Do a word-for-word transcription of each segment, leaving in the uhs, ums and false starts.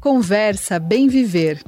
Conversa Bem Viver.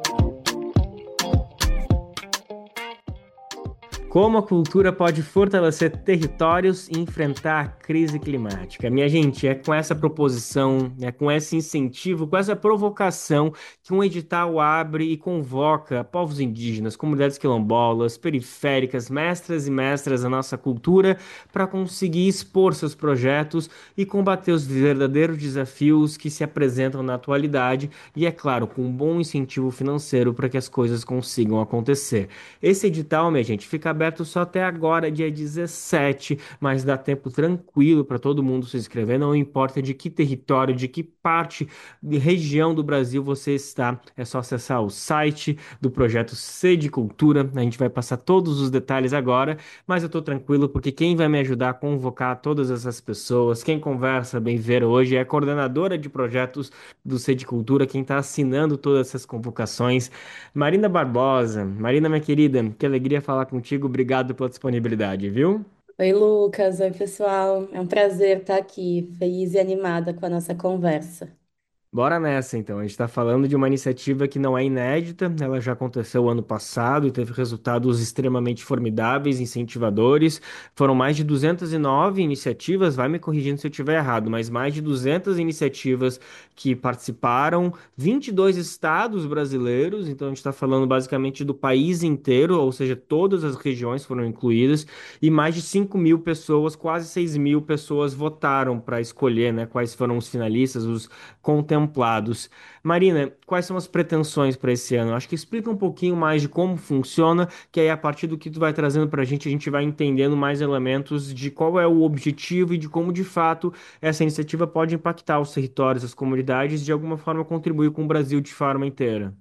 Como a cultura pode fortalecer territórios e enfrentar a crise climática? Minha gente, é com essa proposição, é com esse incentivo, com essa provocação que um edital abre e convoca povos indígenas, comunidades quilombolas, periféricas, mestras e mestras da nossa cultura para conseguir expor seus projetos e combater os verdadeiros desafios que se apresentam na atualidade e, é claro, com um bom incentivo financeiro para que as coisas consigam acontecer. Esse edital, minha gente, fica aberto só até agora, dia dezessete, mas dá tempo tranquilo para todo mundo se inscrever, não importa de que território, de que parte de região do Brasil você está, é só acessar o site do projeto Sede Cultura. A gente vai passar todos os detalhes agora, mas eu tô tranquilo porque quem vai me ajudar a convocar todas essas pessoas, quem conversa bem ver hoje é a coordenadora de projetos do Sede Cultura, quem está assinando todas essas convocações. Marina Barbosa, Marina, minha querida, que alegria falar contigo. Obrigado pela disponibilidade, viu? Oi, Lucas. Oi, pessoal. É um prazer estar aqui, feliz e animada com a nossa conversa. Bora nessa, então. A gente está falando de uma iniciativa que não é inédita, ela já aconteceu ano passado e teve resultados extremamente formidáveis, incentivadores. Foram mais de duzentas e nove iniciativas, vai me corrigindo se eu estiver errado, mas mais de duzentas iniciativas que participaram, vinte e dois estados brasileiros, então a gente está falando basicamente do país inteiro, ou seja, todas as regiões foram incluídas, e mais de cinco mil pessoas, quase seis mil pessoas votaram para escolher, né, quais foram os finalistas, os contemplados. Marina, quais são as pretensões para esse ano? Acho que explica um pouquinho mais de como funciona, que aí a partir do que tu vai trazendo para a gente, a gente vai entendendo mais elementos de qual é o objetivo e de como de fato essa iniciativa pode impactar os territórios, as comunidades, e de alguma forma contribuir com o Brasil de forma inteira.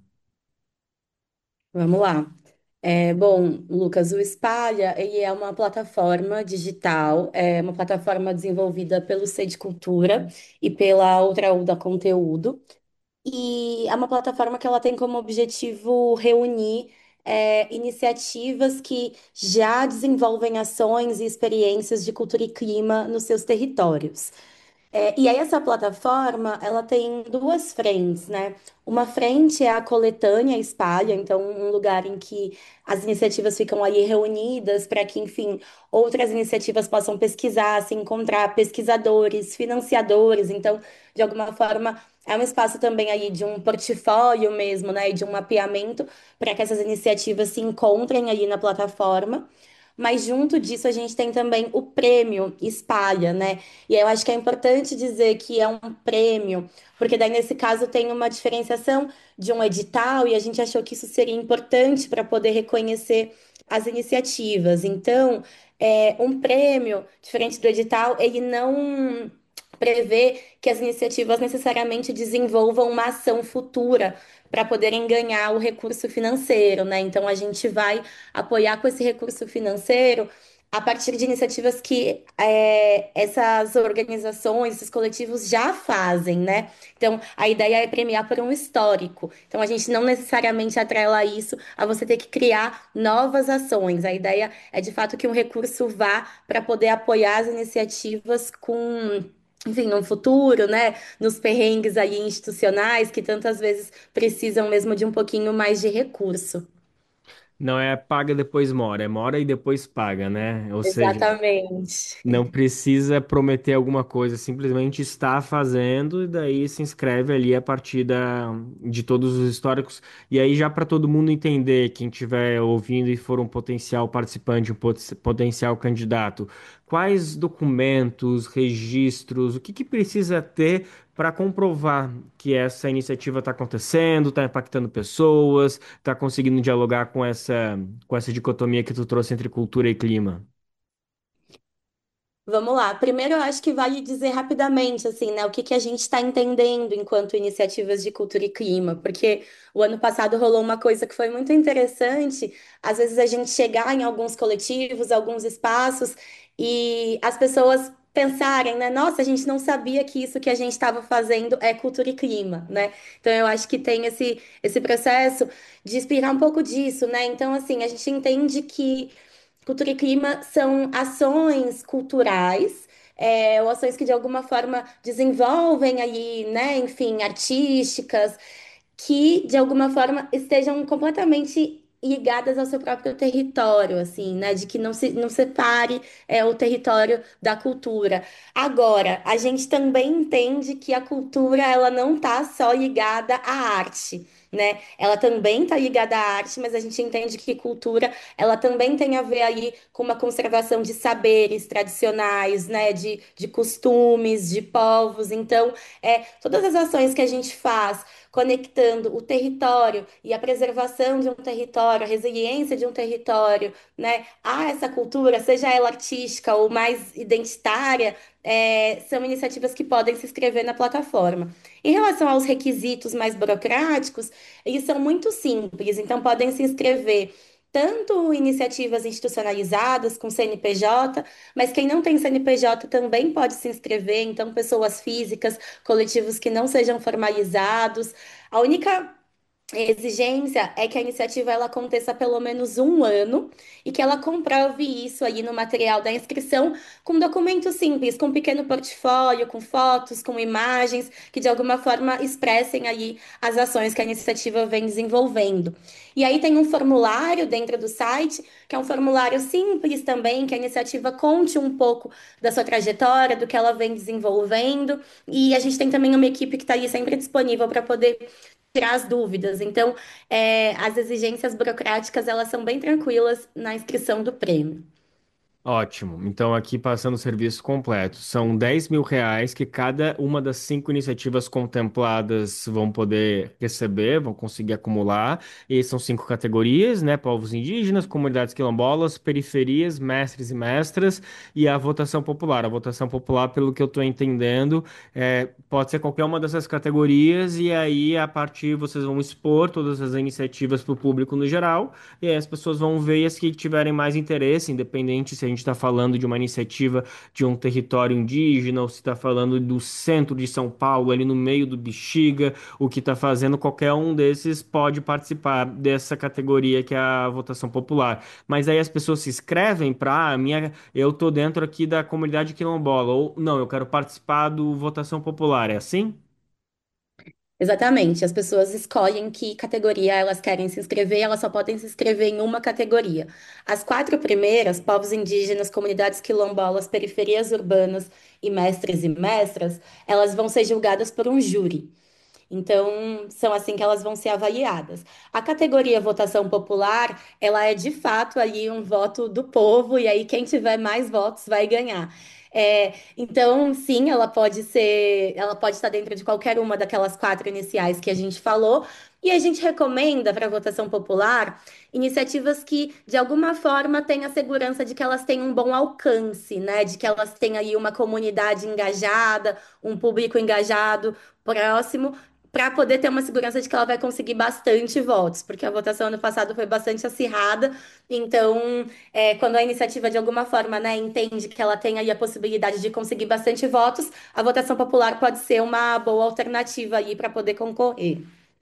Vamos lá. É, bom, Lucas, o Espalha, ele é uma plataforma digital, é uma plataforma desenvolvida pelo Sede Cultura e pela Outra Uda Conteúdo. E é uma plataforma que ela tem como objetivo reunir é, iniciativas que já desenvolvem ações e experiências de cultura e clima nos seus territórios. É, e aí essa plataforma, ela tem duas frentes, né? Uma frente é a coletânea Espalha, então um lugar em que as iniciativas ficam ali reunidas para que, enfim, outras iniciativas possam pesquisar, se encontrar pesquisadores, financiadores. Então, de alguma forma, é um espaço também aí de um portfólio mesmo, né? E de um mapeamento para que essas iniciativas se encontrem ali na plataforma. Mas junto disso, a gente tem também o prêmio Espalha, né? E eu acho que é importante dizer que é um prêmio, porque daí nesse caso tem uma diferenciação de um edital e a gente achou que isso seria importante para poder reconhecer as iniciativas. Então, é, um prêmio, diferente do edital, ele não prevê que as iniciativas necessariamente desenvolvam uma ação futura para poderem ganhar o recurso financeiro, né? Então, a gente vai apoiar com esse recurso financeiro a partir de iniciativas que é, essas organizações, esses coletivos já fazem, né? Então, a ideia é premiar por um histórico. Então, a gente não necessariamente atrela isso a você ter que criar novas ações. A ideia é, de fato, que um recurso vá para poder apoiar as iniciativas com. Enfim, no futuro, né? Nos perrengues aí institucionais que tantas vezes precisam mesmo de um pouquinho mais de recurso. Não é paga depois mora, é mora e depois paga, né? Ou seja, Exatamente. não precisa prometer alguma coisa, simplesmente está fazendo e daí se inscreve ali a partir da, de todos os históricos. E aí, já para todo mundo entender, quem estiver ouvindo e for um potencial participante, um pot- potencial candidato, quais documentos, registros, o que que precisa ter para comprovar que essa iniciativa está acontecendo, está impactando pessoas, está conseguindo dialogar com essa, com essa dicotomia que tu trouxe entre cultura e clima? Vamos lá. Primeiro, eu acho que vale dizer rapidamente, assim, né, o que que a gente está entendendo enquanto iniciativas de cultura e clima, porque o ano passado rolou uma coisa que foi muito interessante. Às vezes a gente chegar em alguns coletivos, alguns espaços, e as pessoas pensarem, né, nossa, a gente não sabia que isso que a gente estava fazendo é cultura e clima, né? Então eu acho que tem esse, esse processo de explicar um pouco disso, né? Então, assim, a gente entende que cultura e clima são ações culturais é, ou ações que de alguma forma desenvolvem aí, né, enfim, artísticas que, de alguma forma, estejam completamente ligadas ao seu próprio território, assim, né? De que não se, não separe é, o território da cultura. Agora, a gente também entende que a cultura, ela não tá só ligada à arte. Né? Ela também está ligada à arte, mas a gente entende que cultura, ela também tem a ver aí com uma conservação de saberes tradicionais, né? De, de costumes, de povos. Então, é, todas as ações que a gente faz conectando o território e a preservação de um território, a resiliência de um território, né, a essa cultura, seja ela artística ou mais identitária, é, são iniciativas que podem se inscrever na plataforma. Em relação aos requisitos mais burocráticos, eles são muito simples, então podem se inscrever. Tanto iniciativas institucionalizadas com C N P J, mas quem não tem C N P J também pode se inscrever, então pessoas físicas, coletivos que não sejam formalizados. A única exigência é que a iniciativa ela aconteça há pelo menos um ano e que ela comprove isso aí no material da inscrição com documentos simples, com um pequeno portfólio, com fotos, com imagens, que de alguma forma expressem aí as ações que a iniciativa vem desenvolvendo. E aí tem um formulário dentro do site, que é um formulário simples também, que a iniciativa conte um pouco da sua trajetória, do que ela vem desenvolvendo, e a gente tem também uma equipe que está ali sempre disponível para poder tirar as dúvidas. Então, é, as exigências burocráticas, elas são bem tranquilas na inscrição do prêmio. Ótimo. Então, aqui passando o serviço completo. São dez mil reais que cada uma das cinco iniciativas contempladas vão poder receber, vão conseguir acumular. E são cinco categorias, né? Povos indígenas, comunidades quilombolas, periferias, mestres e mestras e a votação popular. A votação popular, pelo que eu estou entendendo, é, pode ser qualquer uma dessas categorias e aí, a partir, vocês vão expor todas as iniciativas para o público no geral. E aí as pessoas vão ver e as que tiverem mais interesse, independente se a gente está falando de uma iniciativa de um território indígena ou se está falando do centro de São Paulo, ali no meio do Bexiga, o que está fazendo, qualquer um desses pode participar dessa categoria que é a votação popular. Mas aí as pessoas se inscrevem para, minha, eu tô dentro aqui da comunidade quilombola, ou não, eu quero participar do votação popular, é assim? Exatamente, as pessoas escolhem que categoria elas querem se inscrever, elas só podem se inscrever em uma categoria. As quatro primeiras, povos indígenas, comunidades quilombolas, periferias urbanas e mestres e mestras, elas vão ser julgadas por um júri. Então, são assim que elas vão ser avaliadas. A categoria votação popular, ela é de fato ali um voto do povo, e aí quem tiver mais votos vai ganhar. É, então, sim, ela pode ser, ela pode estar dentro de qualquer uma daquelas quatro iniciais que a gente falou. E a gente recomenda para a votação popular iniciativas que, de alguma forma, tenham a segurança de que elas têm um bom alcance, né? De que elas tenham aí uma comunidade engajada, um público engajado próximo, para poder ter uma segurança de que ela vai conseguir bastante votos, porque a votação ano passado foi bastante acirrada. Então, é, quando a iniciativa de alguma forma, né, entende que ela tem aí a possibilidade de conseguir bastante votos, a votação popular pode ser uma boa alternativa aí para poder concorrer.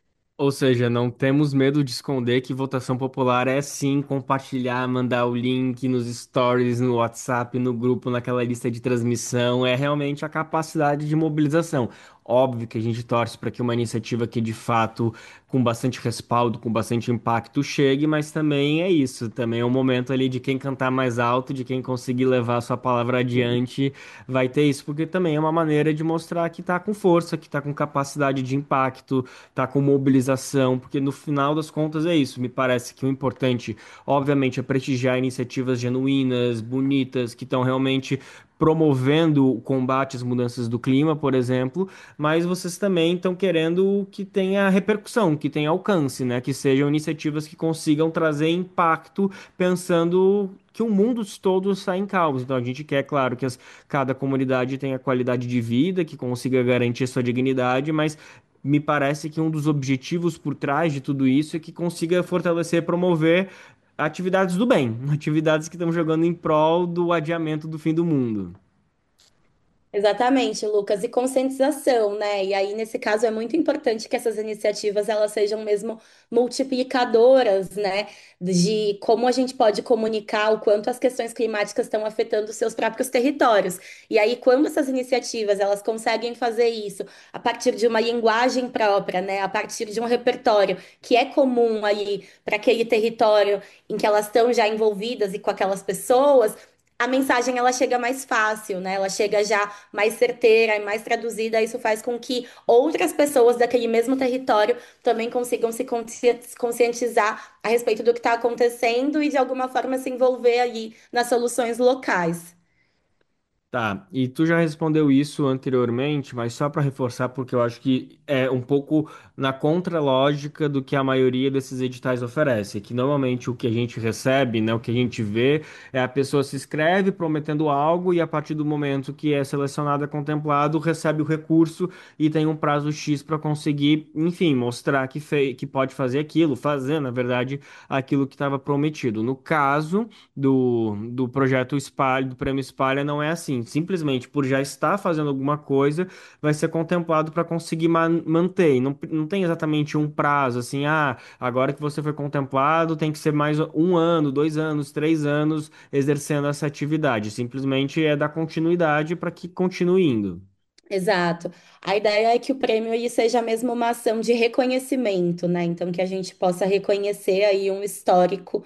Ou seja, não temos medo de esconder que votação popular é sim compartilhar, mandar o link nos stories, no WhatsApp, no grupo, naquela lista de transmissão. É realmente a capacidade de mobilização. Óbvio que a gente torce para que uma iniciativa que de fato, com bastante respaldo, com bastante impacto, chegue, mas também é isso. Também é um momento ali de quem cantar mais alto, de quem conseguir levar a sua palavra adiante, vai ter isso, porque também é uma maneira de mostrar que está com força, que está com capacidade de impacto, tá com mobilização, porque no final das contas é isso. Me parece que o importante, obviamente, é prestigiar iniciativas genuínas, bonitas, que estão realmente promovendo o combate às mudanças do clima, por exemplo, mas vocês também estão querendo que tenha repercussão, que tenha alcance, né? Que sejam iniciativas que consigam trazer impacto, pensando que o mundo todo está em caos. Então a gente quer, claro, que as- cada comunidade tenha qualidade de vida, que consiga garantir sua dignidade, mas me parece que um dos objetivos por trás de tudo isso é que consiga fortalecer e promover atividades do bem, atividades que estão jogando em prol do adiamento do fim do mundo. Exatamente, Lucas, e conscientização, né? E aí, nesse caso, é muito importante que essas iniciativas elas sejam mesmo multiplicadoras, né? De como a gente pode comunicar o quanto as questões climáticas estão afetando os seus próprios territórios. E aí, quando essas iniciativas elas conseguem fazer isso a partir de uma linguagem própria, né? A partir de um repertório que é comum aí para aquele território em que elas estão já envolvidas e com aquelas pessoas. A mensagem ela chega mais fácil, né? Ela chega já mais certeira e mais traduzida. Isso faz com que outras pessoas daquele mesmo território também consigam se consci- conscientizar a respeito do que está acontecendo e de alguma forma se envolver ali nas soluções locais. Tá, e tu já respondeu isso anteriormente, mas só para reforçar, porque eu acho que é um pouco na contralógica do que a maioria desses editais oferece, que normalmente o que a gente recebe, né, o que a gente vê, é a pessoa se inscreve prometendo algo e a partir do momento que é selecionado, é contemplado, recebe o recurso e tem um prazo X para conseguir, enfim, mostrar que, fei que pode fazer aquilo, fazer, na verdade, aquilo que estava prometido. No caso do, do projeto Espalha, do Prêmio Espalha, não é assim. Simplesmente por já estar fazendo alguma coisa, vai ser contemplado para conseguir man- manter. E Não, não tem exatamente um prazo, assim, ah, agora que você foi contemplado, tem que ser mais um ano, dois anos, três anos exercendo essa atividade. Simplesmente é dar continuidade para que continue indo. Exato. A ideia é que o prêmio ele seja mesmo uma ação de reconhecimento, né? Então, que a gente possa reconhecer aí um histórico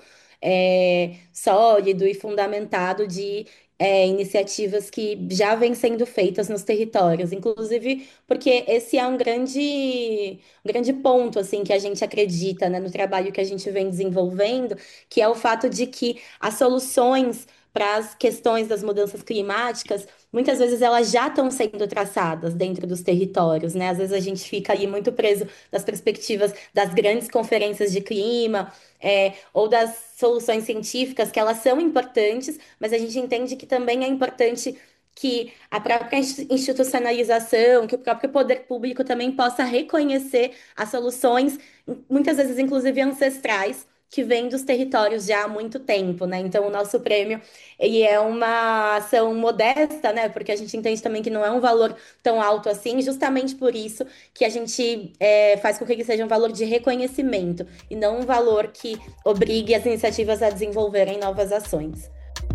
é, sólido e fundamentado de é, iniciativas que já vêm sendo feitas nos territórios. Inclusive, porque esse é um grande, um grande ponto, assim, que a gente acredita, né, no trabalho que a gente vem desenvolvendo, que é o fato de que as soluções para as questões das mudanças climáticas muitas vezes elas já estão sendo traçadas dentro dos territórios, né? Às vezes a gente fica ali muito preso das perspectivas das grandes conferências de clima, é, ou das soluções científicas, que elas são importantes, mas a gente entende que também é importante que a própria ins- institucionalização, que o próprio poder público também possa reconhecer as soluções, muitas vezes inclusive ancestrais, que vêm dos territórios já há muito tempo, né? Então, o nosso prêmio ele é uma ação modesta, né? Porque a gente entende também que não é um valor tão alto assim, justamente por isso que a gente é, faz com que ele seja um valor de reconhecimento e não um valor que obrigue as iniciativas a desenvolverem novas ações.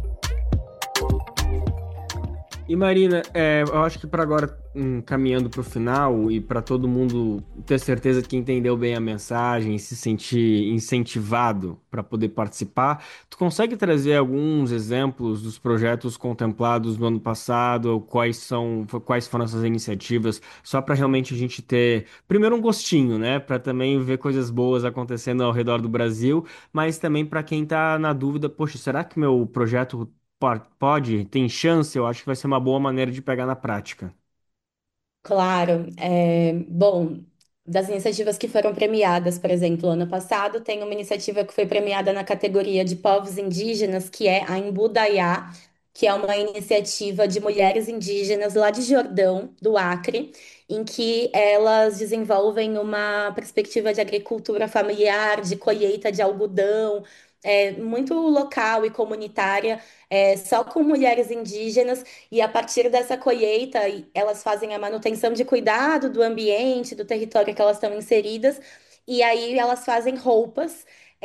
E Marina, é, eu acho que para agora, hum, caminhando para o final e para todo mundo ter certeza que entendeu bem a mensagem e se sentir incentivado para poder participar, tu consegue trazer alguns exemplos dos projetos contemplados no ano passado, ou quais são, quais foram essas iniciativas, só para realmente a gente ter, primeiro, um gostinho, né, para também ver coisas boas acontecendo ao redor do Brasil, mas também para quem está na dúvida, poxa, será que meu projeto Po- Pode, tem chance, eu acho que vai ser uma boa maneira de pegar na prática. Claro, é, bom, das iniciativas que foram premiadas, por exemplo, ano passado, tem uma iniciativa que foi premiada na categoria de povos indígenas, que é a Embudaiá, que é uma iniciativa de mulheres indígenas lá de Jordão, do Acre, em que elas desenvolvem uma perspectiva de agricultura familiar, de colheita de algodão, é, muito local e comunitária, é, só com mulheres indígenas. E a partir dessa colheita, elas fazem a manutenção de cuidado do ambiente, do território que elas estão inseridas, e aí elas fazem roupas,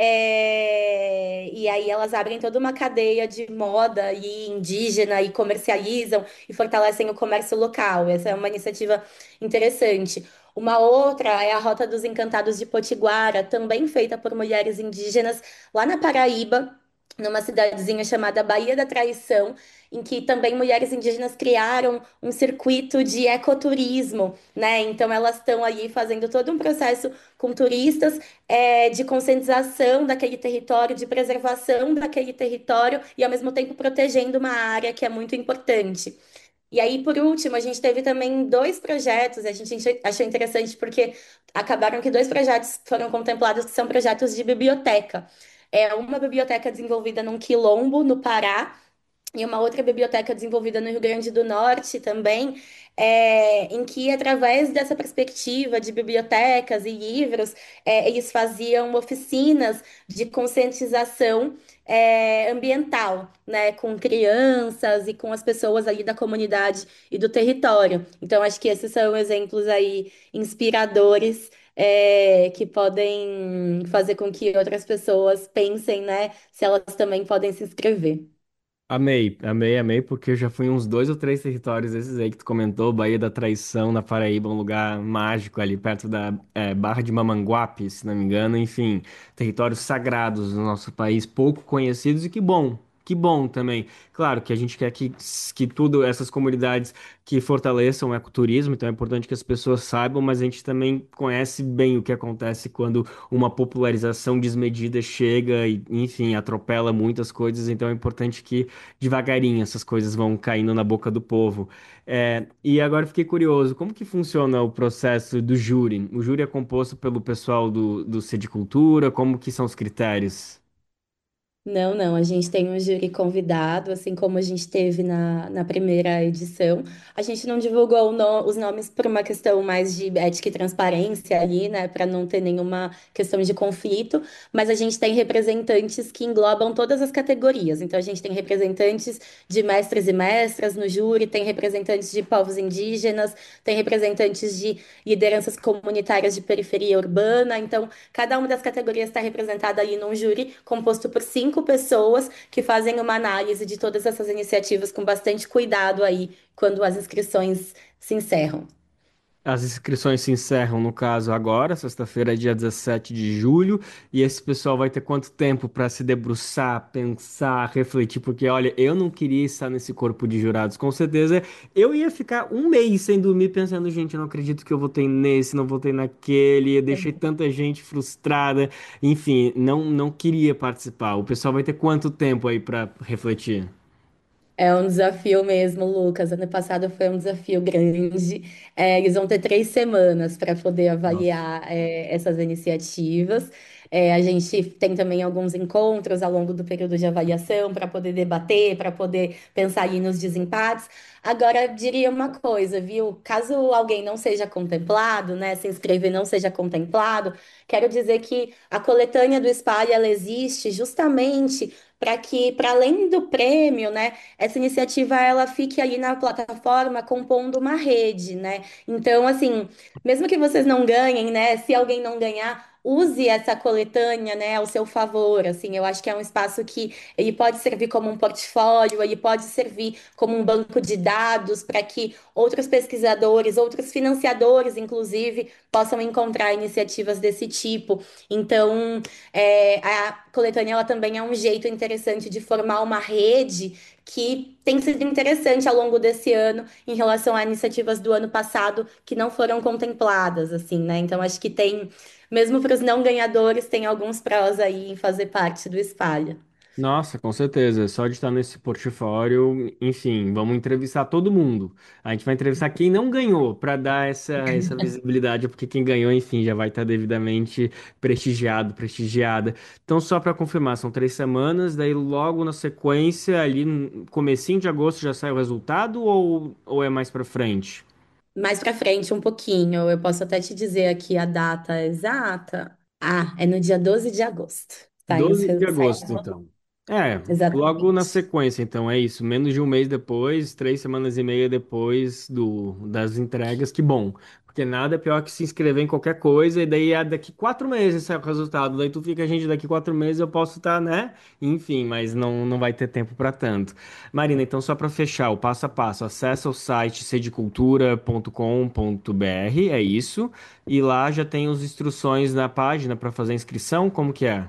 é, e aí elas abrem toda uma cadeia de moda e indígena e comercializam e fortalecem o comércio local. Essa é uma iniciativa interessante. Uma outra é a Rota dos Encantados de Potiguara, também feita por mulheres indígenas lá na Paraíba, numa cidadezinha chamada Baía da Traição, em que também mulheres indígenas criaram um circuito de ecoturismo, né? Então elas estão ali fazendo todo um processo com turistas, é, de conscientização daquele território, de preservação daquele território e ao mesmo tempo protegendo uma área que é muito importante. E aí, por último, a gente teve também dois projetos, a gente achou interessante porque acabaram que dois projetos foram contemplados que são projetos de biblioteca. É uma biblioteca desenvolvida num quilombo, no Pará, e uma outra biblioteca desenvolvida no Rio Grande do Norte também, é, em que, através dessa perspectiva de bibliotecas e livros, é, eles faziam oficinas de conscientização, é, ambiental, né, com crianças e com as pessoas ali da comunidade e do território. Então, acho que esses são exemplos aí inspiradores. é, que podem fazer com que outras pessoas pensem, né, se elas também podem se inscrever. Amei, amei, amei, porque eu já fui em uns dois ou três territórios esses aí que tu comentou, Baía da Traição, na Paraíba, um lugar mágico ali perto da é, Barra de Mamanguape, se não me engano, enfim, territórios sagrados do nosso país, pouco conhecidos e que bom, que bom também. Claro que a gente quer que, que tudo, essas comunidades que fortaleçam o ecoturismo, então é importante que as pessoas saibam, mas a gente também conhece bem o que acontece quando uma popularização desmedida chega e, enfim, atropela muitas coisas, então é importante que devagarinho essas coisas vão caindo na boca do povo. É, e agora eu fiquei curioso, como que funciona o processo do júri? O júri é composto pelo pessoal do, do Cultura, como que são os critérios? Não, não, a gente tem um júri convidado, assim como a gente teve na, na primeira edição. A gente não divulgou o no- os nomes por uma questão mais de ética e transparência ali, né, para não ter nenhuma questão de conflito, mas a gente tem representantes que englobam todas as categorias. Então, a gente tem representantes de mestres e mestras no júri, tem representantes de povos indígenas, tem representantes de lideranças comunitárias de periferia urbana. Então, cada uma das categorias está representada ali num júri composto por cinco pessoas que fazem uma análise de todas essas iniciativas com bastante cuidado aí quando as inscrições se encerram. As inscrições se encerram, no caso, agora, sexta-feira, é dia dezessete de julho, e esse pessoal vai ter quanto tempo para se debruçar, pensar, refletir? Porque, olha, eu não queria estar nesse corpo de jurados, com certeza. Eu ia ficar um mês sem dormir pensando, gente, eu não acredito que eu votei nesse, não votei naquele, eu deixei tanta gente frustrada. Enfim, não, não queria participar. O pessoal vai ter quanto tempo aí para refletir? É um desafio mesmo, Lucas. Ano passado foi um desafio grande. É, eles vão ter três semanas para poder Nossa. avaliar, é, essas iniciativas. É, a gente tem também alguns encontros ao longo do período de avaliação para poder debater, para poder pensar ali nos desempates. Agora, eu diria uma coisa, viu? Caso alguém não seja contemplado, né, se inscrever não seja contemplado, quero dizer que a coletânea do Espalha, ela existe justamente para que, para além do prêmio, né, essa iniciativa ela fique ali na plataforma compondo uma rede, né? Então, assim, mesmo que vocês não ganhem, né? Se alguém não ganhar, use essa coletânea, né, ao seu favor. Assim, eu acho que é um espaço que ele pode servir como um portfólio, ele pode servir como um banco de dados para que outros pesquisadores, outros financiadores, inclusive, possam encontrar iniciativas desse tipo. Então, é, a coletânea ela também é um jeito interessante de formar uma rede que tem sido interessante ao longo desse ano em relação a iniciativas do ano passado que não foram contempladas, assim, né? Então acho que tem, mesmo para os não ganhadores, tem alguns prós aí em fazer parte do Espalha. Nossa, com certeza. Só de estar nesse portfólio, enfim, vamos entrevistar todo mundo. A gente vai entrevistar quem não ganhou para dar essa, essa visibilidade, porque quem ganhou, enfim, já vai estar devidamente prestigiado, prestigiada. Então, só para confirmar, são três semanas, daí logo na sequência, ali no comecinho de agosto já sai o resultado ou, ou é mais para frente? Mais para frente um pouquinho, eu posso até te dizer aqui a data exata. Ah, é no dia doze de agosto. Saem os doze de resultados. agosto, então. É, logo na Exatamente. sequência, então, é isso. Menos de um mês depois, três semanas e meia depois do, das entregas, que bom. Porque nada é pior que se inscrever em qualquer coisa e daí é daqui quatro meses sai o resultado. Daí tu fica, gente, daqui quatro meses eu posso estar, né? Enfim, mas não, não vai ter tempo para tanto. Marina, então só para fechar, o passo a passo, acessa o site sedicultura ponto com ponto br, é isso. E lá já tem as instruções na página para fazer a inscrição, como que é?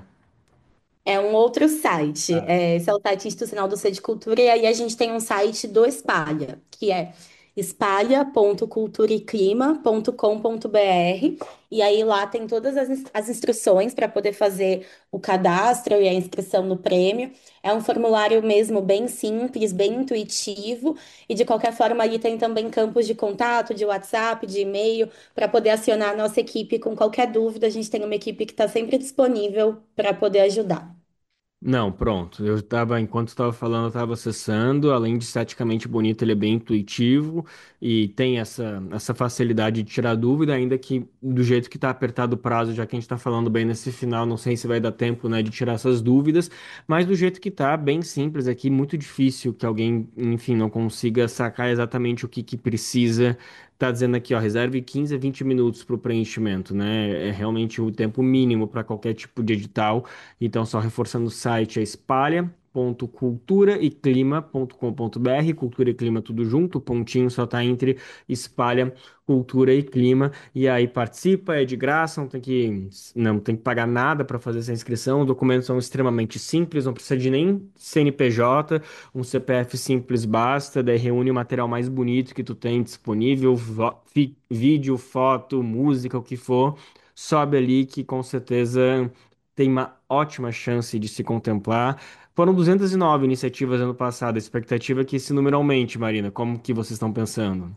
É um outro site. É, esse é o site institucional do Sede Cultura, e aí a gente tem um site do Espalha, que é espalha ponto cultura e clima ponto com ponto br. E aí lá tem todas as, ins- as instruções para poder fazer o cadastro e a inscrição no prêmio. É um formulário mesmo bem simples, bem intuitivo, e de qualquer forma ali tem também campos de contato, de WhatsApp, de e-mail, para poder acionar a nossa equipe com qualquer dúvida. A gente tem uma equipe que está sempre disponível para poder ajudar. Não, pronto. Eu estava, enquanto estava falando, eu estava acessando. Além de esteticamente bonito, ele é bem intuitivo e tem essa, essa facilidade de tirar dúvida, ainda que do jeito que está apertado o prazo, já que a gente está falando bem nesse final, não sei se vai dar tempo, né, de tirar essas dúvidas, mas do jeito que está, bem simples aqui, muito difícil que alguém, enfim, não consiga sacar exatamente o que que precisa. Tá dizendo aqui, ó, reserve quinze a vinte minutos para o preenchimento, né? É realmente o tempo mínimo para qualquer tipo de edital. Então, só reforçando o site é espalha ponto cultura e clima ponto com ponto br, cultura e clima tudo junto, o pontinho só tá entre espalha cultura e clima, e aí participa, é de graça, não tem que não tem que pagar nada para fazer essa inscrição. Os documentos são extremamente simples, não precisa de nem C N P J, um C P F simples basta, daí reúne o material mais bonito que tu tem disponível, vo- fi- vídeo, foto, música, o que for, sobe ali que com certeza tem uma ótima chance de se contemplar. Foram duzentas e nove iniciativas ano passado. A expectativa é que esse número aumente, Marina. Como que vocês estão pensando?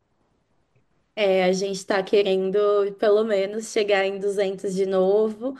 É, a gente está querendo, pelo menos, chegar em duzentos de novo,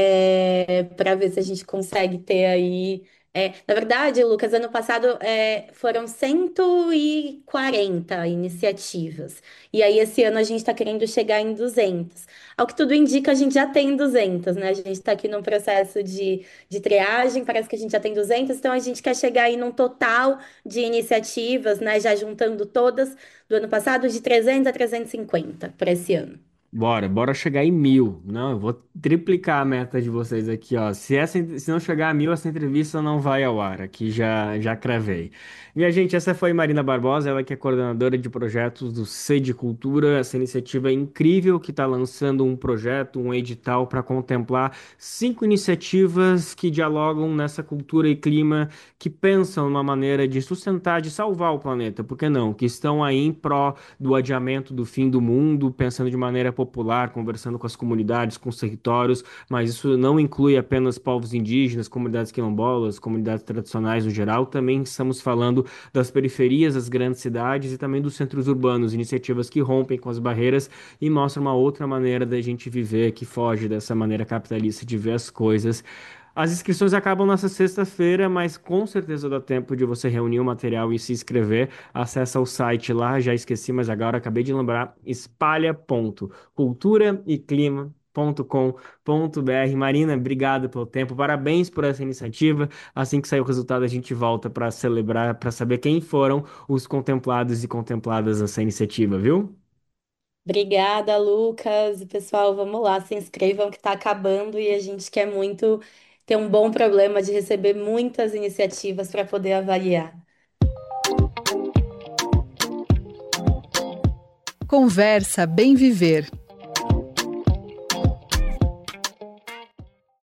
é, para ver se a gente consegue ter aí. É, na verdade, Lucas, ano passado é, foram cento e quarenta iniciativas. E aí, esse ano, a gente está querendo chegar em duzentos. Ao que tudo indica, a gente já tem duzentos, né? A gente está aqui num processo de, de triagem, parece que a gente já tem duzentos, então a gente quer chegar aí num total de iniciativas, né? Já juntando todas do ano passado de trezentos a trezentos e cinquenta para esse ano. Bora, bora chegar em mil. Não, eu vou triplicar a meta de vocês aqui, ó. Se essa, se não chegar a mil, essa entrevista não vai ao ar. Aqui já, já cravei. Minha gente, essa foi Marina Barbosa, ela que é coordenadora de projetos do C de Cultura, essa iniciativa incrível que está lançando um projeto, um edital para contemplar cinco iniciativas que dialogam nessa cultura e clima, que pensam numa maneira de sustentar, de salvar o planeta, por que não? Que estão aí em pró do adiamento do fim do mundo, pensando de maneira popular, conversando com as comunidades, com os territórios, mas isso não inclui apenas povos indígenas, comunidades quilombolas, comunidades tradicionais no geral, também estamos falando das periferias das grandes cidades e também dos centros urbanos, iniciativas que rompem com as barreiras e mostram uma outra maneira da gente viver, que foge dessa maneira capitalista de ver as coisas. As inscrições acabam nessa sexta-feira, mas com certeza dá tempo de você reunir o material e se inscrever. Acessa o site lá, já esqueci, mas agora acabei de lembrar, espalha ponto cultura e clima ponto com ponto br. Marina, obrigado pelo tempo, parabéns por essa iniciativa. Assim que sair o resultado, a gente volta para celebrar, para saber quem foram os contemplados e contempladas dessa iniciativa, viu? Obrigada, Lucas. E, pessoal, vamos lá, se inscrevam que está acabando e a gente quer muito ter um bom problema de receber muitas iniciativas para poder avaliar. Conversa Bem Viver.